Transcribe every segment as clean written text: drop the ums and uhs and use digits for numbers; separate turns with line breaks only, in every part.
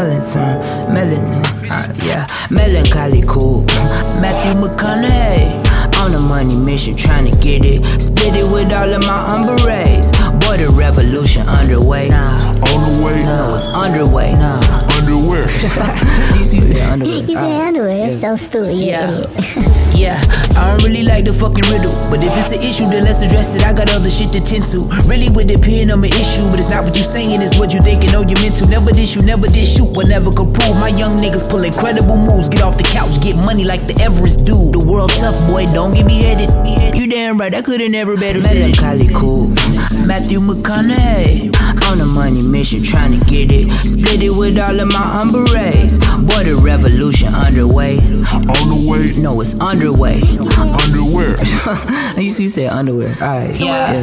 Melancholy cool. Matthew McConaughey. On a money mission, trying to get it. Split it with all of my umbrellas. Boy, the revolution underway.
On the way?
No, it's underway.
Underwear.
You said underwear.
You said underwear, that's so stupid.
Yeah, I don't really like the fucking riddle. But if it's an issue, then let's address it. I got other shit to tend to. Really would depend on my issue. But it's not what you saying, it's what you thinking. No, you meant to. Never did shoot, never did shoot, but never could prove. My young niggas pull incredible moves. Get off the couch, get money like the Everest dude. The world tough, boy, don't get beheaded. You damn right, I could've never better said. Melancholy cool. Matthew McConaughey. On a money mission, trying to get it. Split it with all of my umbrellas. Boy, the revolution underway.
On the way?
No, it's underway.
Underwear.
You said underwear. Alright.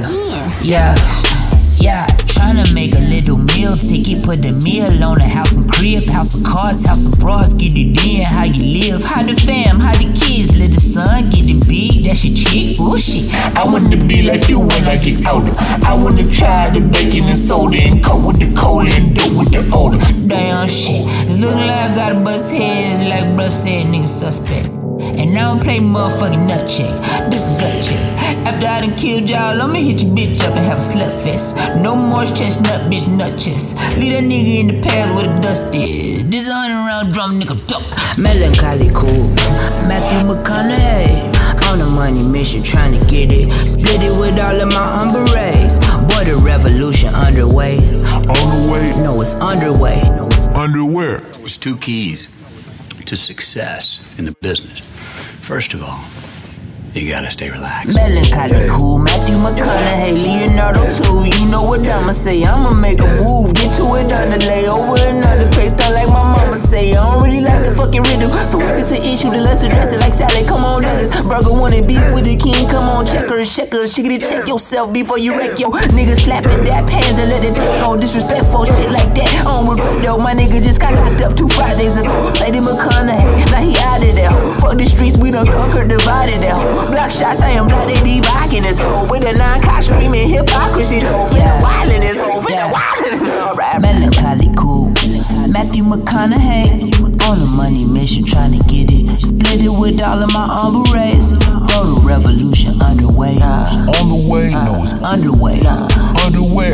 Yeah. Trying to make a little meal ticket. Put the meal on a house and crib. House of cars, house of bras. Get it in, how you live. How the fam, how the kids. Little son, getting big. That's your chick. Oh shit.
I want to be like you when I get older. I want to try the bacon and soda and coke with the cola and dope with the odor.
Damn shit. It look like I gotta bust heads like bruh said nigga suspect. And I don't play motherfucking nut check. This is gut check. After I done killed y'all, I'ma hit your bitch up and have a slut fest. No more chestnut, bitch, nut chest. Leave that nigga in the past where the dust is. This 100-round drum nigga dope. Melancholy cool. Matthew McConaughey. On a money mission, trying to get it. Split it with all of my umbrellas. Boy, the revolution underway.
On the way?
No, it's underway.
Underwear.
There's two keys to success in the business. First of all, you gotta stay relaxed.
Melancholy cool, Matthew McConaughey, Leonardo too. You know what I'ma say, I'ma make a move. Get to it on the lay over another place. Not like my mama say, I don't really like the fucking riddle. So if it's an issue, then let's address it like Sally. Come on, Dennis. Burger wanted beef with the king. Come on, checkers. Shiggity check yourself before you wreck yo. Nigga slapping that pants and let it take on disrespectful shit like that. On regret yo, my nigga just got locked up 2 Fridays ago. Lady McConaughey, now he out of there. Fuck the streets, we done conquered, divided there. Block shots, I am blood, they be rocking this hoe. With a 9-cock screaming hypocrisy though. Finna wild in this hoe, finna wild in this hoe. Melancholy cool. Matthew McConaughey. On a money mission, trying to get it. Split it with all of my umbrellas. Bro, the revolution underway.
On the way?
No, it's underway.
Underwear.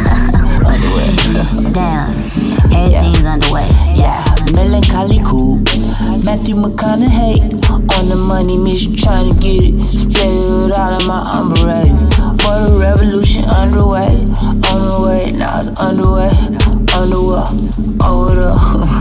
Damn, everything's underway.
Yeah, melancholy cool. Matthew McConaughey. On the money mission, trying to get it. Split it with all of my umbrellas. Boy, the revolution underway. On the way, now it's underway. Underwear. Over the